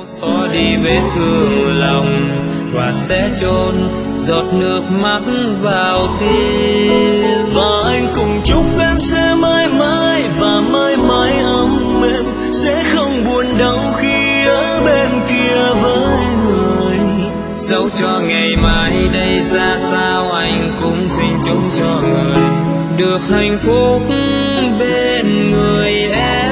xóa đi vết thương lòng và sẽ chôn giọt nước mắt vào tim. Và anh cùng chúc em sẽ mãi mãi và mãi mãi ấm êm, sẽ không buồn đau khi ở bên kia với người. Dẫu cho ngày mai đây ra sao, anh cũng xin chúc cho người được hạnh phúc bên người em.